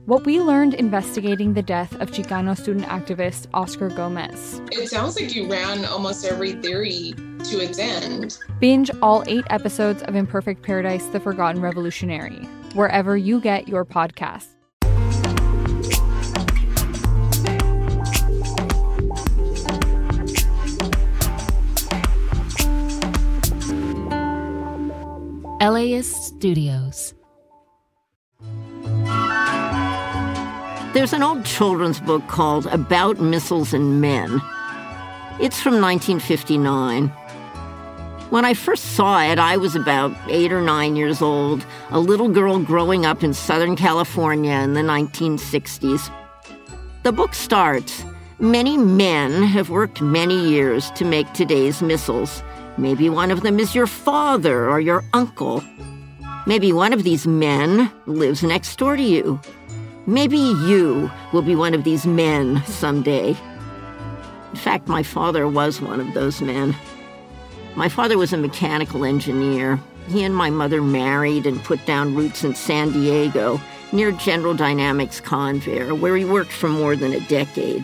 what we learned investigating the death of Chicano student activist Oscar Gomez. It sounds like you ran almost every theory to its end. Binge all 8 episodes of Imperfect Paradise: The Forgotten Revolutionary, wherever you get your podcasts. LAist Studios. There's an old children's book called About Missiles and Men. It's from 1959. When I first saw it, I was about 8 or 9 years old, a little girl growing up in Southern California in the 1960s. The book starts, "Many men have worked many years to make today's missiles. Maybe one of them is your father or your uncle. Maybe one of these men lives next door to you. Maybe you will be one of these men someday." In fact, my father was one of those men. My father was a mechanical engineer. He and my mother married and put down roots in San Diego, near General Dynamics Convair, where he worked for more than a decade.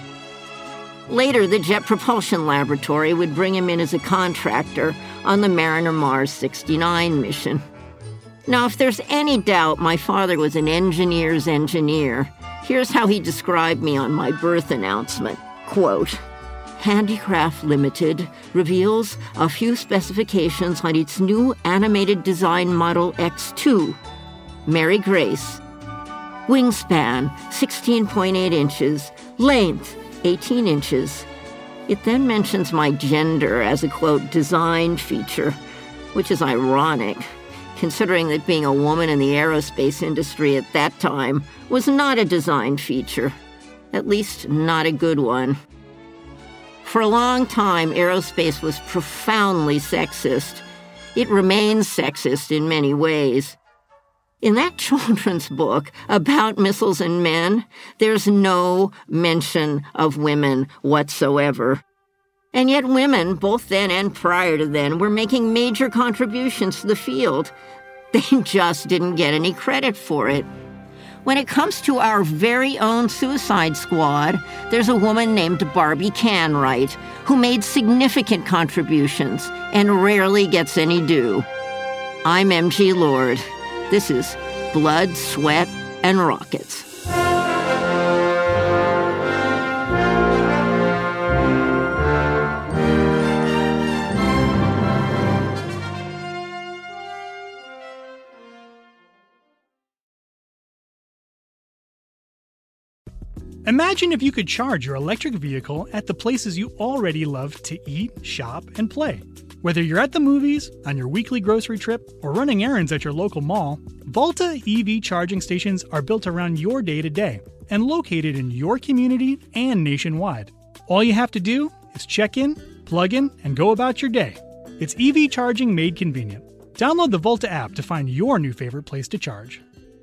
Later, the Jet Propulsion Laboratory would bring him in as a contractor on the Mariner Mars 69 mission. Now, if there's any doubt my father was an engineer's engineer, here's how he described me on my birth announcement. Quote, "Handicraft Limited reveals a few specifications on its new animated design Model X2, Mary Grace. Wingspan, 16.8 inches. Length, 18 inches. It then mentions my gender as a, quote, design feature, which is ironic, considering that being a woman in the aerospace industry at that time was not a design feature, at least not a good one. For a long time, aerospace was profoundly sexist. It remains sexist in many ways. In that children's book, About Missiles and Men, there's no mention of women whatsoever. And yet women, both then and prior to then, were making major contributions to the field. They just didn't get any credit for it. When it comes to our very own Suicide Squad, there's a woman named Barbie Canwright who made significant contributions and rarely gets any due. I'm MG Lord. This is Blood, Sweat, and Rockets. Imagine if you could charge your electric vehicle at the places you already love to eat, shop, and play. Whether you're at the movies, on your weekly grocery trip, or running errands at your local mall, Volta EV charging stations are built around your day-to-day and located in your community and nationwide. All you have to do is check in, plug in, and go about your day. It's EV charging made convenient. Download the Volta app to find your new favorite place to charge.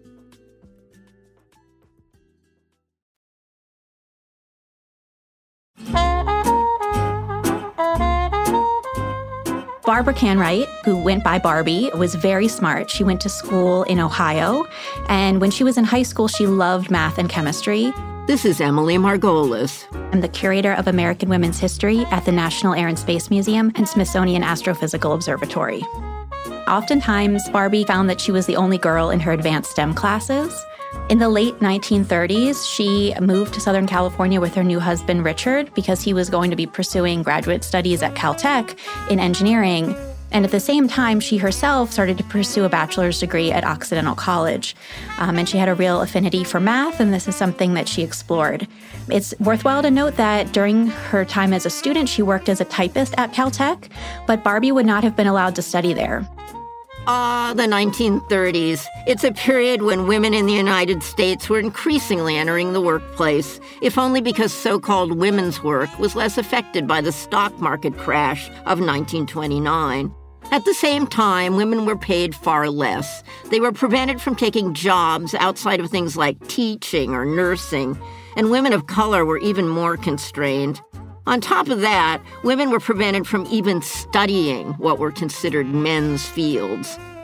Barbara Canwright, who went by Barbie, was very smart. She went to school in Ohio, and when she was in high school, she loved math and chemistry. This is Emily Margolis. I'm the curator of American Women's History at the National Air and Space Museum and Smithsonian Astrophysical Observatory. Oftentimes, Barbie found that she was the only girl in her advanced STEM classes. In the late 1930s, she moved to Southern California with her new husband, Richard, because he was going to be pursuing graduate studies at Caltech in engineering. And at the same time, she herself started to pursue a bachelor's degree at Occidental College. And she had a real affinity for math, and this is something that she explored. It's worthwhile to note that during her time as a student, she worked as a typist at Caltech, but Barbie would not have been allowed to study there. The 1930s. It's a period when women in the United States were increasingly entering the workplace, if only because so-called women's work was less affected by the stock market crash of 1929. At the same time, women were paid far less. They were prevented from taking jobs outside of things like teaching or nursing, and women of color were even more constrained. On top of that, women were prevented from even studying what were considered men's fields.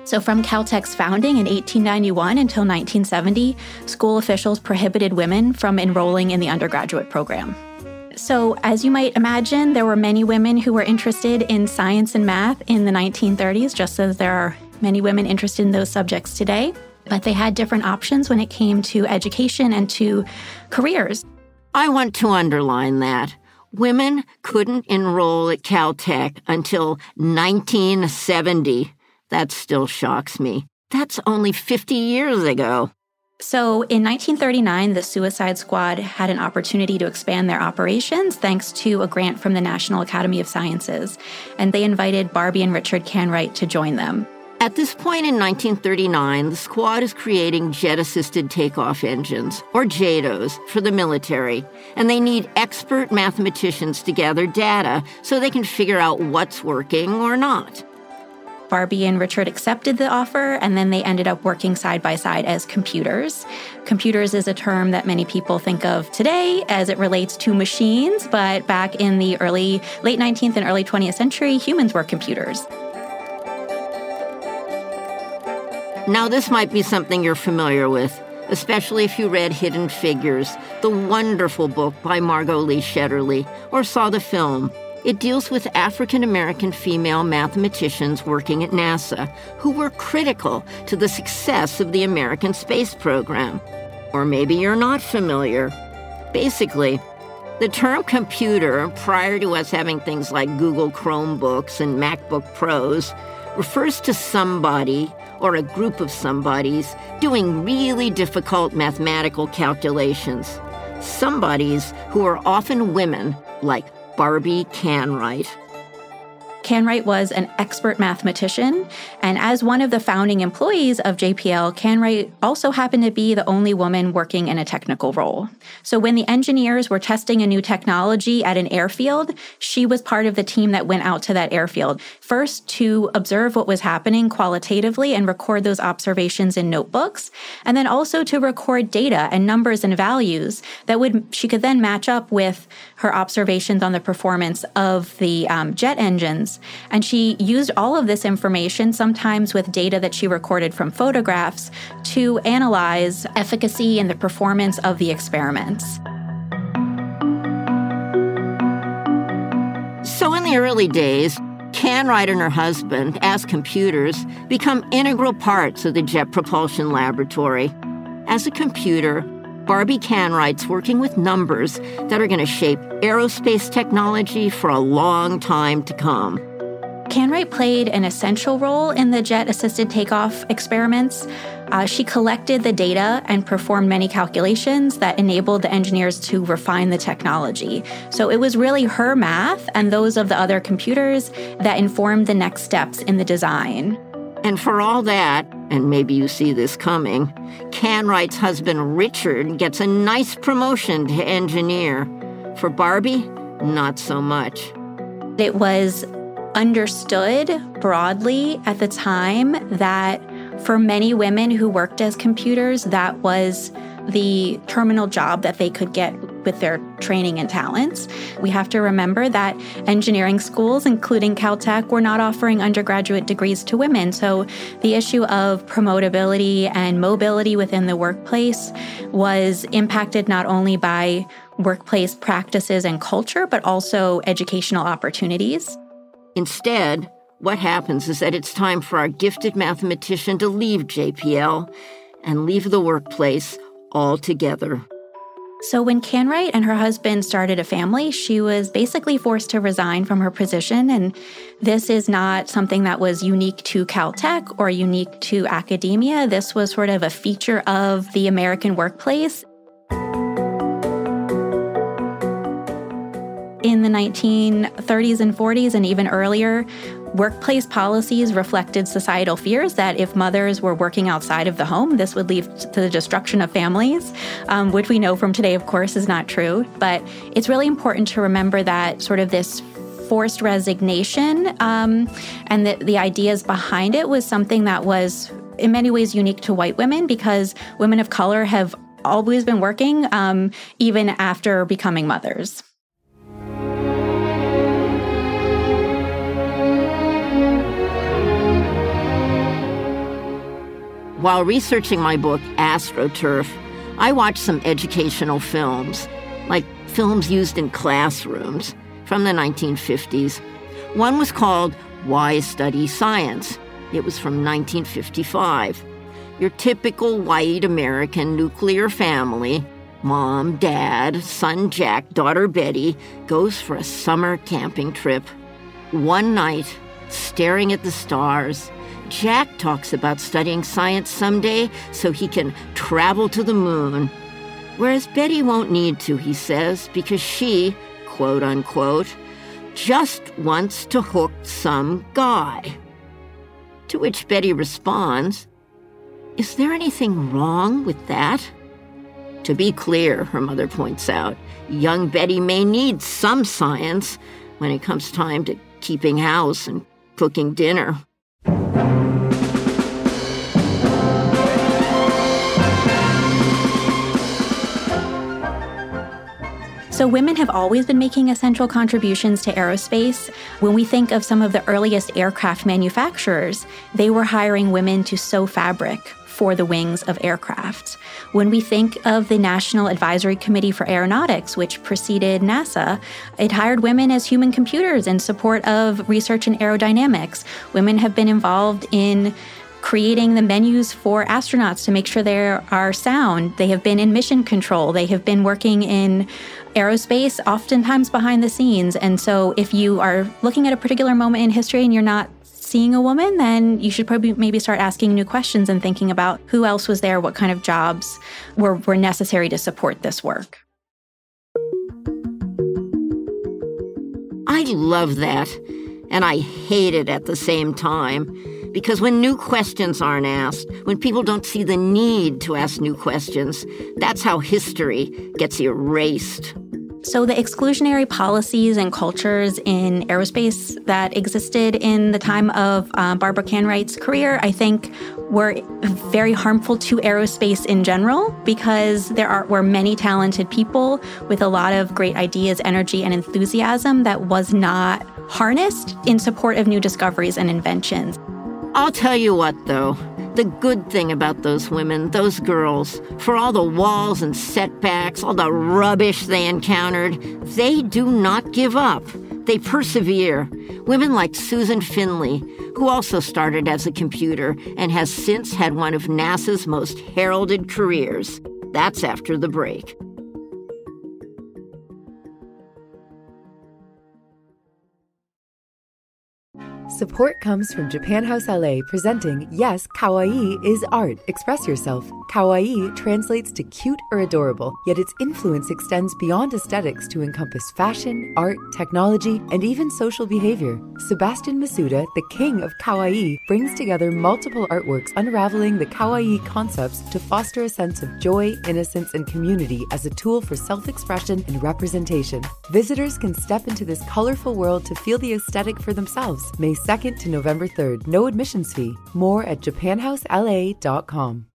So from Caltech's founding in 1891 until 1970, school officials prohibited women from enrolling in the undergraduate program. So as you might imagine, there were many women who were interested in science and math in the 1930s, just as there are many women interested in those subjects today. But they had different options when it came to education and to careers. I want to underline that. Women couldn't enroll at Caltech until 1970. That still shocks me. That's only 50 years ago. So in 1939, the Suicide Squad had an opportunity to expand their operations thanks to a grant from the National Academy of Sciences, and they invited Barbie and Richard Canright to join them. At this point in 1939, the squad is creating jet-assisted takeoff engines, or JATOs, for the military, and they need expert mathematicians to gather data so they can figure out what's working or not. Barbie and Richard accepted the offer, and then they ended up working side by side as computers. Computers is a term that many people think of today as it relates to machines, but back in the late 19th and early 20th century, humans were computers. Now, this might be something you're familiar with, especially if you read Hidden Figures, the wonderful book by Margot Lee Shetterly, or saw the film. It deals with African-American female mathematicians working at NASA who were critical to the success of the American space program. Or maybe you're not familiar. Basically, the term computer, prior to us having things like Google Chromebooks and MacBook Pros, refers to somebody or a group of somebodies doing really difficult mathematical calculations. Somebodies who are often women, like Barbie Canright. Canright was an expert mathematician, and as one of the founding employees of JPL, Canright also happened to be the only woman working in a technical role. So when the engineers were testing a new technology at an airfield, she was part of the team that went out to that airfield, first to observe what was happening qualitatively and record those observations in notebooks, and then also to record data and numbers and values that she could then match up with her observations on the performance of the jet engines. And she used all of this information, sometimes with data that she recorded from photographs, to analyze efficacy and the performance of the experiments. So in the early days, Canright and her husband, as computers, become integral parts of the Jet Propulsion Laboratory. As a computer, Barbie Canright's working with numbers that are going to shape aerospace technology for a long time to come. Canright played an essential role in the jet-assisted takeoff experiments. She collected the data and performed many calculations that enabled the engineers to refine the technology. So it was really her math and those of the other computers that informed the next steps in the design. And for all that, and maybe you see this coming, Canright's husband Richard gets a nice promotion to engineer. For Barbie, not so much. It was understood broadly at the time that for many women who worked as computers, that was the terminal job that they could get with their training and talents. We have to remember that engineering schools, including Caltech, were not offering undergraduate degrees to women. So the issue of promotability and mobility within the workplace was impacted not only by workplace practices and culture, but also educational opportunities. Instead, what happens is that it's time for our gifted mathematician to leave JPL and leave the workplace altogether. So when Canright and her husband started a family, she was basically forced to resign from her position. And this is not something that was unique to Caltech or unique to academia. This was sort of a feature of the American workplace. In the 1930s and 40s and even earlier, workplace policies reflected societal fears that if mothers were working outside of the home, this would lead to the destruction of families, which we know from today, of course, is not true. But it's really important to remember that sort of this forced resignation and the ideas behind it was something that was in many ways unique to white women because women of color have always been working even after becoming mothers. While researching my book, AstroTurf, I watched some educational films, like films used in classrooms from the 1950s. One was called Why Study Science? It was from 1955. Your typical white American nuclear family, mom, dad, son Jack, daughter Betty, goes for a summer camping trip. One night, staring at the stars, Jack talks about studying science someday so he can travel to the moon. Whereas Betty won't need to, he says, because she, quote unquote, just wants to hook some guy. To which Betty responds, "Is there anything wrong with that?" To be clear, her mother points out, young Betty may need some science when it comes time to keeping house and cooking dinner. So women have always been making essential contributions to aerospace. When we think of some of the earliest aircraft manufacturers, they were hiring women to sew fabric for the wings of aircraft. When we think of the National Advisory Committee for Aeronautics, which preceded NASA, it hired women as human computers in support of research in aerodynamics. Women have been involved in creating the menus for astronauts to make sure they are sound. They have been in mission control. They have been working in aerospace, oftentimes behind the scenes. And so if you are looking at a particular moment in history and you're not seeing a woman, then you should probably maybe start asking new questions and thinking about who else was there, what kind of jobs were necessary to support this work. I love that, and I hate it at the same time. Because when new questions aren't asked, when people don't see the need to ask new questions, that's how history gets erased. So the exclusionary policies and cultures in aerospace that existed in the time of Barbara Canwright's career, I think, were very harmful to aerospace in general, because were many talented people with a lot of great ideas, energy, and enthusiasm that was not harnessed in support of new discoveries and inventions. I'll tell you what, though. The good thing about those women, those girls, for all the walls and setbacks, all the rubbish they encountered, they do not give up. They persevere. Women like Susan Finley, who also started as a computer and has since had one of NASA's most heralded careers. That's after the break. Support comes from Japan House LA, presenting Yes, Kawaii is Art. Express yourself. Kawaii translates to cute or adorable, yet its influence extends beyond aesthetics to encompass fashion, art, technology, and even social behavior. Sebastian Masuda, the king of Kawaii, brings together multiple artworks unraveling the Kawaii concepts to foster a sense of joy, innocence, and community as a tool for self-expression and representation. Visitors can step into this colorful world to feel the aesthetic for themselves. May 2nd to November 3rd. No admissions fee. More at japanhousela.com.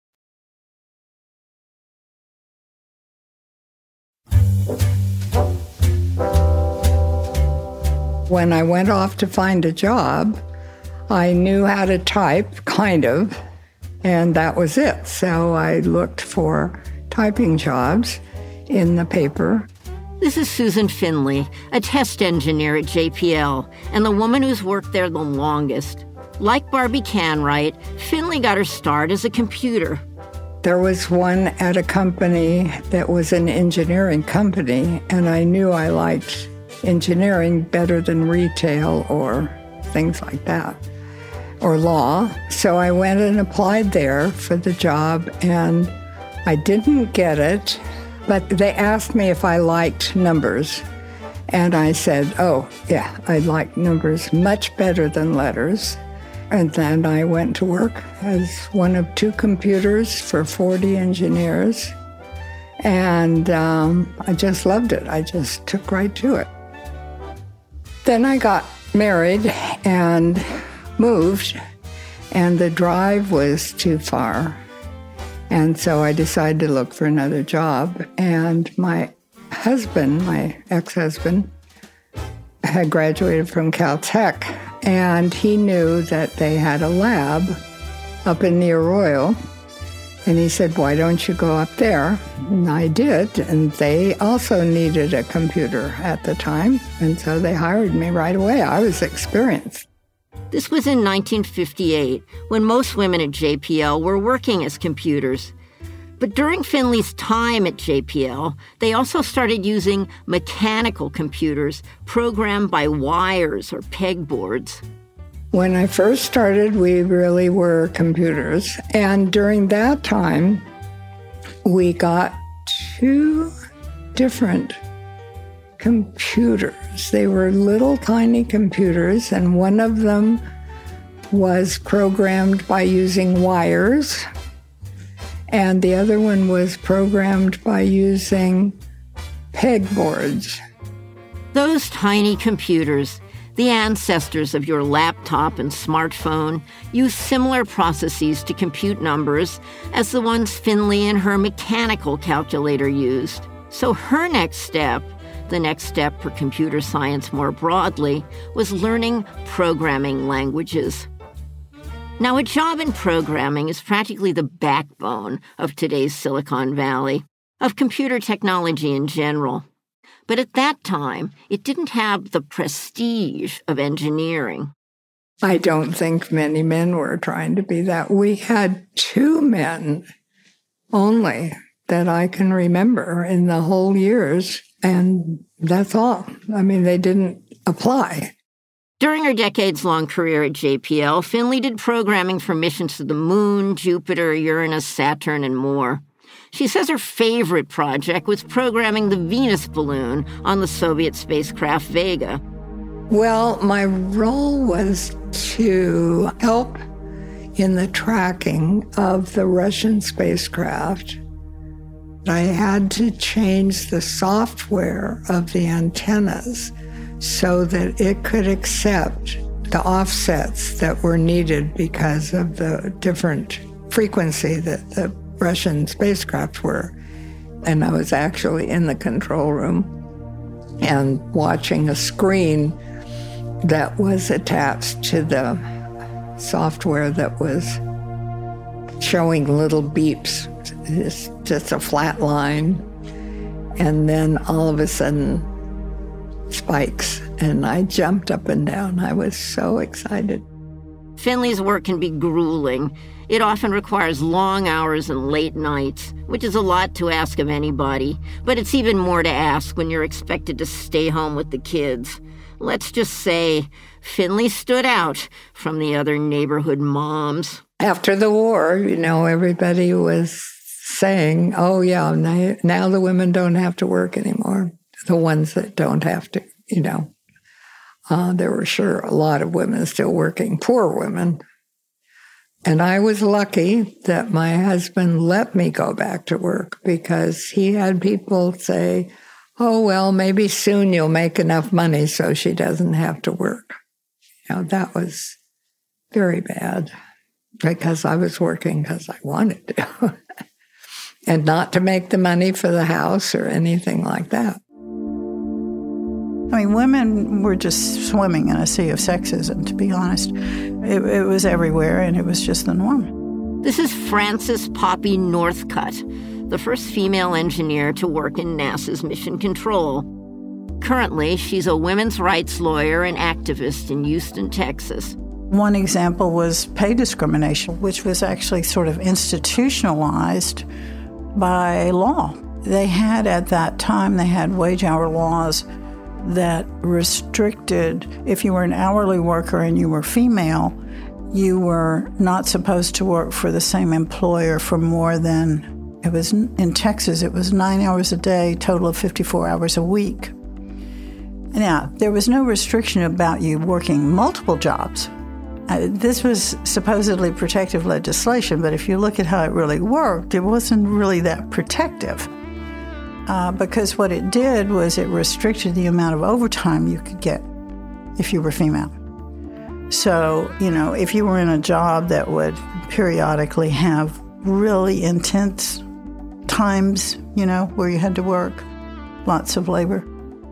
When I went off to find a job, I knew how to type, kind of, and that was it. So I looked for typing jobs in the paper. This is Susan Finley, a test engineer at JPL, and the woman who's worked there the longest. Like Barbie Canwright, Finley got her start as a computer. There was one at a company that was an engineering company, and I knew I liked engineering better than retail or things like that, or law. So I went and applied there for the job, and I didn't get it. But they asked me if I liked numbers, and I said, oh, yeah, I like numbers much better than letters. And then I went to work as one of 2 computers for 40 engineers, and I just loved it. I just took right to it. Then I got married and moved, and the drive was too far. And so I decided to look for another job. And my husband, my ex-husband, had graduated from Caltech. And he knew that they had a lab up in the Arroyo And he said, why don't you go up there? And I did, and they also needed a computer at the time, and so they hired me right away. I was experienced. This was in 1958, when most women at JPL were working as computers. But during Finley's time at JPL, they also started using mechanical computers programmed by wires or pegboards. When I first started, we really were computers. And during that time, we got 2 different computers. They were little tiny computers, and one of them was programmed by using wires, and the other one was programmed by using pegboards. Those tiny computers, the ancestors of your laptop and smartphone, use similar processes to compute numbers as the ones Finley and her mechanical calculator used. So her next step, the next step for computer science more broadly, was learning programming languages. Now, a job in programming is practically the backbone of today's Silicon Valley, of computer technology in general. But at that time, it didn't have the prestige of engineering. I don't think many men were trying to be that. We had 2 men only that I can remember in the whole years, and that's all. I mean, they didn't apply. During her decades-long career at JPL, Finley did programming for missions to the Moon, Jupiter, Uranus, Saturn, and more. She says her favorite project was programming the Venus balloon on the Soviet spacecraft Vega. Well, my role was to help in the tracking of the Russian spacecraft. I had to change the software of the antennas so that it could accept the offsets that were needed because of the different frequency that the Russian spacecraft were. And I was actually in the control room and watching a screen that was attached to the software that was showing little beeps. It's just a flat line. And then all of a sudden, spikes. And I jumped up and down. I was so excited. Finley's work can be grueling. It often requires long hours and late nights, which is a lot to ask of anybody. But it's even more to ask when you're expected to stay home with the kids. Let's just say Finley stood out from the other neighborhood moms. After the war, everybody was saying, oh, yeah, now the women don't have to work anymore. The ones that don't have to, there were sure a lot of women still working, poor women. And I was lucky that my husband let me go back to work because he had people say, oh, well, maybe soon you'll make enough money so she doesn't have to work. That was very bad because I was working because I wanted to and not to make the money for the house or anything like that. I mean, women were just swimming in a sea of sexism, to be honest. It was everywhere, and it was just the norm. This is Frances Poppy Northcutt, the first female engineer to work in NASA's Mission Control. Currently, she's a women's rights lawyer and activist in Houston, Texas. One example was pay discrimination, which was actually sort of institutionalized by law. They had, at that time, wage hour laws that restricted, if you were an hourly worker and you were female, you were not supposed to work for the same employer for more than, in Texas, it was 9 hours a day, total of 54 hours a week. Now, there was no restriction about you working multiple jobs. This was supposedly protective legislation, but if you look at how it really worked, it wasn't really that protective. Because what it did was it restricted the amount of overtime you could get if you were female. So, if you were in a job that would periodically have really intense times, where you had to work, lots of labor.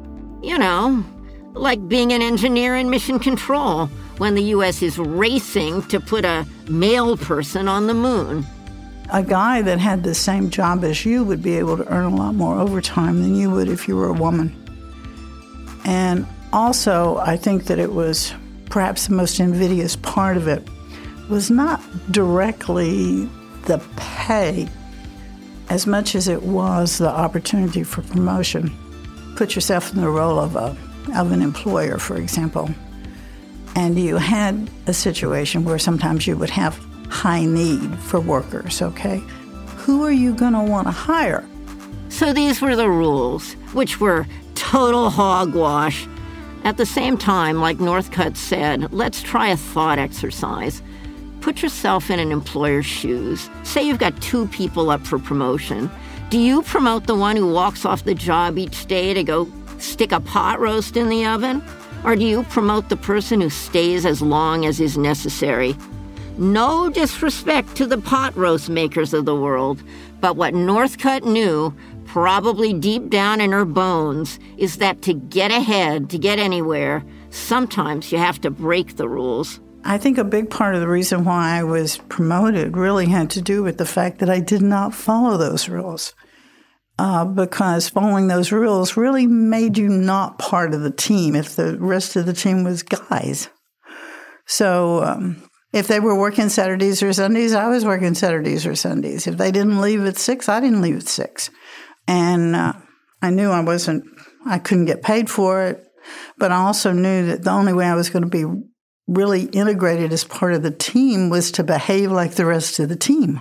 Like being an engineer in Mission Control when the U.S. is racing to put a male person on the moon. a guy that had the same job as you would be able to earn a lot more overtime than you would if you were a woman. And also, I think that it was perhaps the most invidious part of it was not directly the pay as much as it was the opportunity for promotion. Put yourself in the role of an employer, for example, and you had a situation where sometimes you would have high need for workers, okay? Who are you going to want to hire? So these were the rules, which were total hogwash. At the same time, like Northcutt said, let's try a thought exercise. Put yourself in an employer's shoes. Say you've got 2 people up for promotion. Do you promote the one who walks off the job each day to go stick a pot roast in the oven? Or do you promote the person who stays as long as is necessary? No disrespect to the pot roast makers of the world, but what Northcutt knew, probably deep down in her bones, is that to get ahead, to get anywhere, sometimes you have to break the rules. I think a big part of the reason why I was promoted really had to do with the fact that I did not follow those rules. Because following those rules really made you not part of the team if the rest of the team was guys. So if they were working Saturdays or Sundays, I was working Saturdays or Sundays. If they didn't leave at 6, I didn't leave at 6. And I knew I couldn't get paid for it, but I also knew that the only way I was going to be really integrated as part of the team was to behave like the rest of the team.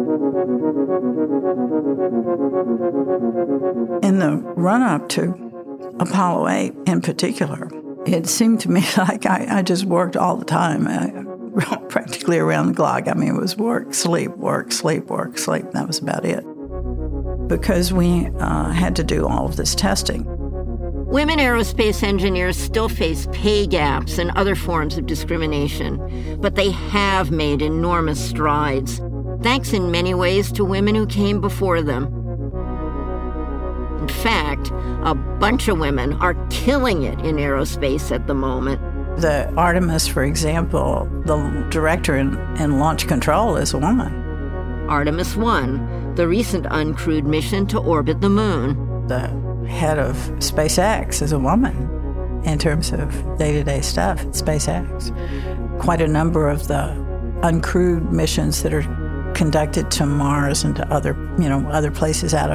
In the run-up to Apollo 8 in particular, it seemed to me like I just worked all the time, practically around the clock. I mean, it was work, sleep, work, sleep, work, sleep. That was about it. Because we had to do all of this testing. Women aerospace engineers still face pay gaps and other forms of discrimination, but they have made enormous strides, thanks in many ways to women who came before them. In fact, a bunch of women are killing it in aerospace at the moment. The Artemis, for example, the director in launch control is a woman. Artemis 1, the recent uncrewed mission to orbit the moon. The head of SpaceX is a woman in terms of day-to-day stuff at SpaceX. Quite a number of the uncrewed missions that are conducted to Mars and to other places out of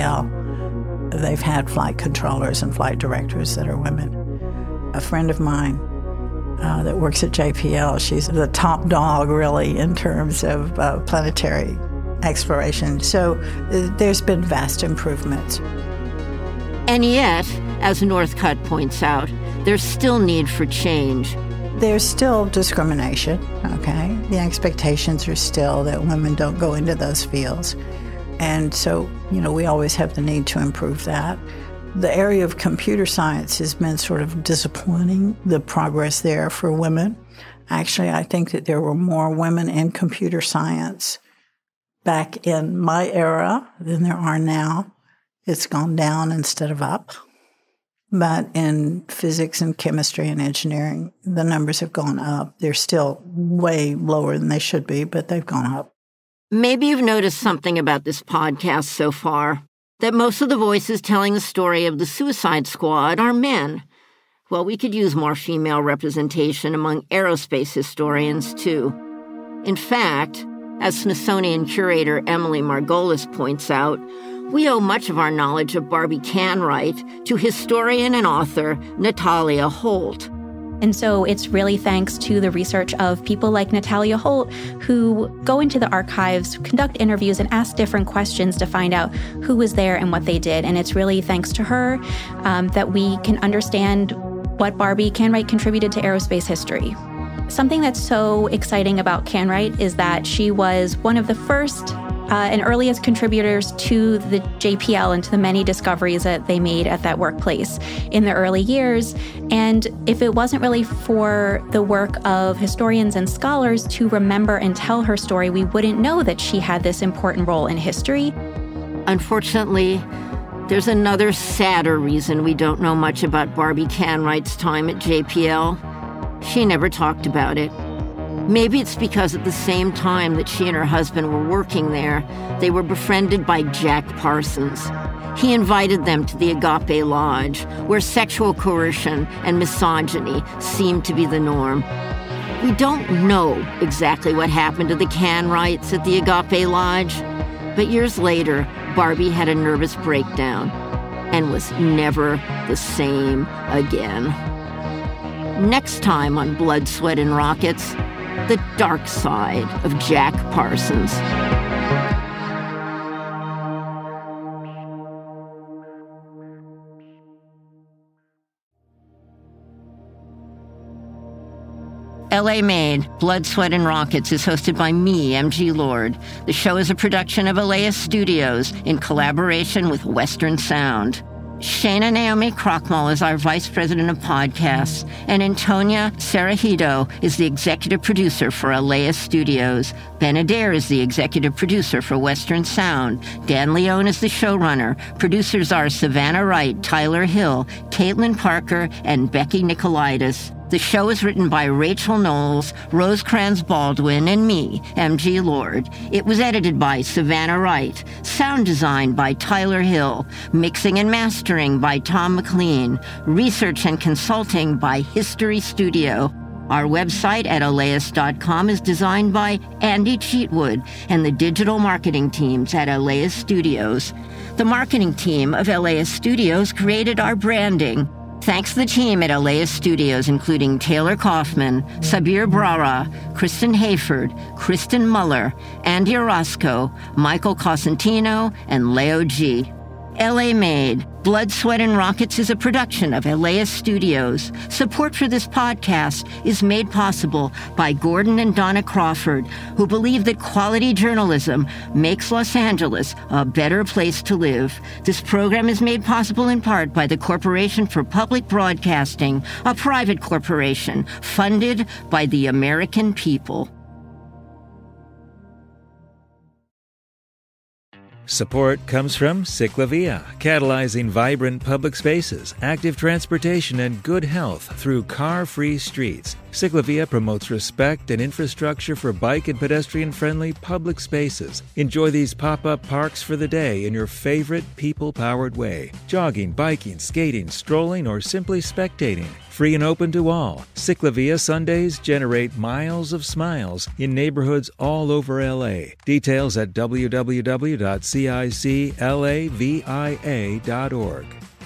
JPL, they've had flight controllers and flight directors that are women. A friend of mine that works at JPL, she's the top dog, really, in terms of planetary exploration. So there's been vast improvements. And yet, as Northcutt points out, there's still need for change. There's still discrimination, okay? The expectations are still that women don't go into those fields. And so, we always have the need to improve that. The area of computer science has been sort of disappointing, the progress there for women. Actually, I think that there were more women in computer science back in my era than there are now. It's gone down instead of up. But in physics and chemistry and engineering, the numbers have gone up. They're still way lower than they should be, but they've gone up. Maybe you've noticed something about this podcast so far, that most of the voices telling the story of the Suicide Squad are men. Well, we could use more female representation among aerospace historians, too. In fact, as Smithsonian curator Emily Margolis points out, we owe much of our knowledge of Barbie Canwright to historian and author Natalia Holt. And so it's really thanks to the research of people like Natalia Holt, who go into the archives, conduct interviews, and ask different questions to find out who was there and what they did. And it's really thanks to her that we can understand what Barbie Canwright contributed to aerospace history. Something that's so exciting about Canwright is that she was one of the first and earliest contributors to the JPL and to the many discoveries that they made at that workplace in the early years. And if it wasn't really for the work of historians and scholars to remember and tell her story, we wouldn't know that she had this important role in history. Unfortunately, there's another sadder reason we don't know much about Barbie Canwright's time at JPL. She never talked about it. Maybe it's because at the same time that she and her husband were working there, they were befriended by Jack Parsons. He invited them to the Agape Lodge, where sexual coercion and misogyny seemed to be the norm. We don't know exactly what happened to the Canwrights at the Agape Lodge, but years later, Barbie had a nervous breakdown and was never the same again. Next time on Blood, Sweat, and Rockets, the dark side of Jack Parsons. L.A. Made, Blood, Sweat, and Rockets is hosted by me, MG Lord. The show is a production of Elias Studios in collaboration with Western Sound. Shana Naomi Krochmal is our Vice President of Podcasts, and Antonia Sarajido is the Executive Producer for Elias Studios. Ben Adair is the Executive Producer for Western Sound. Dan Leone is the showrunner. Producers are Savannah Wright, Tyler Hill, Caitlin Parker, and Becky Nicolaitis. The show is written by Rachel Knowles, Rosecrans Baldwin, and me, MG Lord. It was edited by Savannah Wright. Sound design by Tyler Hill. Mixing and mastering by Tom McLean. Research and consulting by History Studio. Our website at elias.com is designed by Andy Cheatwood and the digital marketing teams at Elias Studios. The marketing team of Elias Studios created our branding. Thanks to the team at Elias Studios, including Taylor Kaufman, Sabir Brara, Kristen Hayford, Kristen Muller, Andy Orozco, Michael Cosentino, and Leo G. L.A. Made, Blood, Sweat, and Rockets is a production of Elias Studios. Support for this podcast is made possible by Gordon and Donna Crawford, who believe that quality journalism makes Los Angeles a better place to live. This program is made possible in part by the Corporation for Public Broadcasting, a private corporation funded by the American people. Support comes from Ciclavia, catalyzing vibrant public spaces, active transportation, and good health through car-free streets. Ciclavia promotes respect and infrastructure for bike and pedestrian-friendly public spaces. Enjoy these pop-up parks for the day in your favorite people-powered way. Jogging, biking, skating, strolling, or simply spectating. Free and open to all. Ciclavia Sundays generate miles of smiles in neighborhoods all over LA. Details at www.ciclavia.org.